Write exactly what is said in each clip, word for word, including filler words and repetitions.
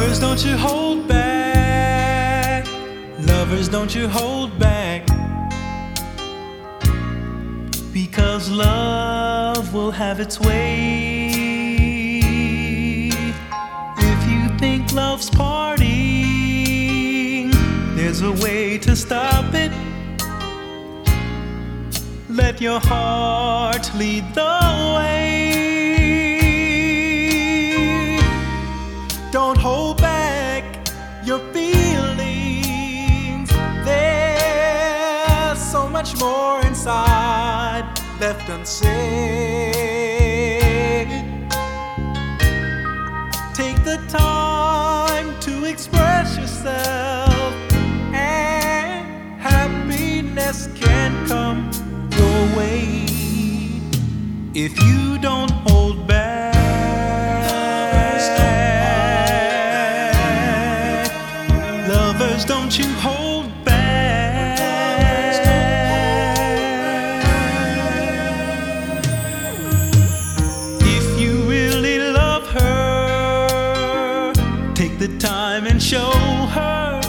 Lovers, don't you hold back. Lovers, don't you hold back. Because love will have its way. If you think love's parting, there's a way to stop it. Let your heart lead the way. Don't hold back your feelings. There's so much more inside left unsaid. Take the time to express yourself, and happiness can come your way if you don't hold back. Lovers, don't you hold back. If you really love her, take the time and show her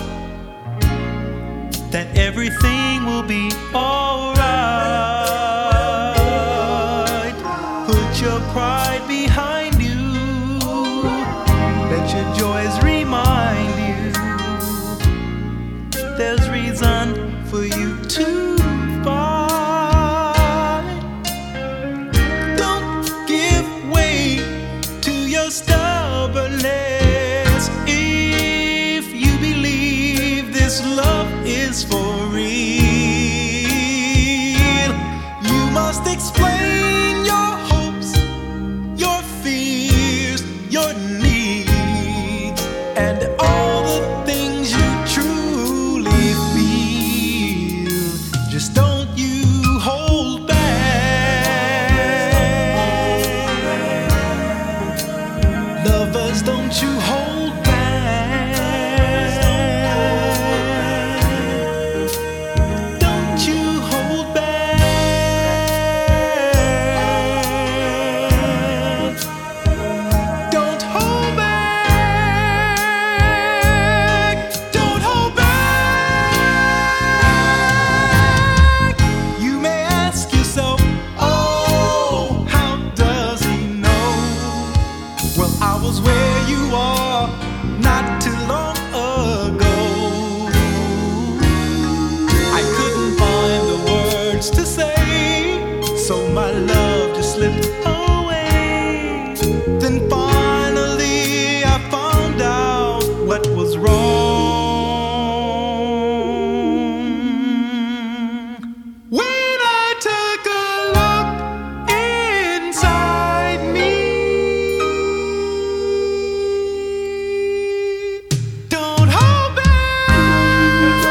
that everything will be alright. Put your pride behind you. Let your joys remind you there's reason for you to fight. Don't give way to your stubbornness. If you believe this love is for real, you must explain your hopes, your fears, your needs, and all the things you truly feel. Just don't you hold back. Lovers, don't you hold back. Don't you hold back. Don't hold back. Don't hold back. You may ask yourself, oh, how does he know? Well, I was where you are not too long ago. I couldn't find the words to say, so my love just slipped away. Then finally I found out what was wrong. When I took a look inside me, don't hold back.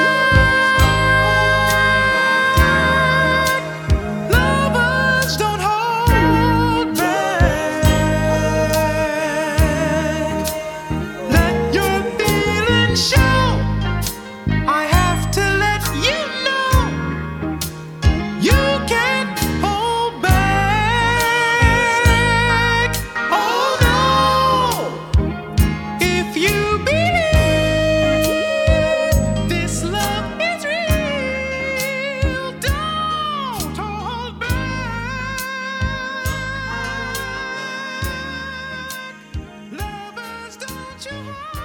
Lovers, don't hold back. Let your feelings show. I have to let you know you can't hold back. Oh no. If you believe this love is real, don't hold back. Lovers, don't you hold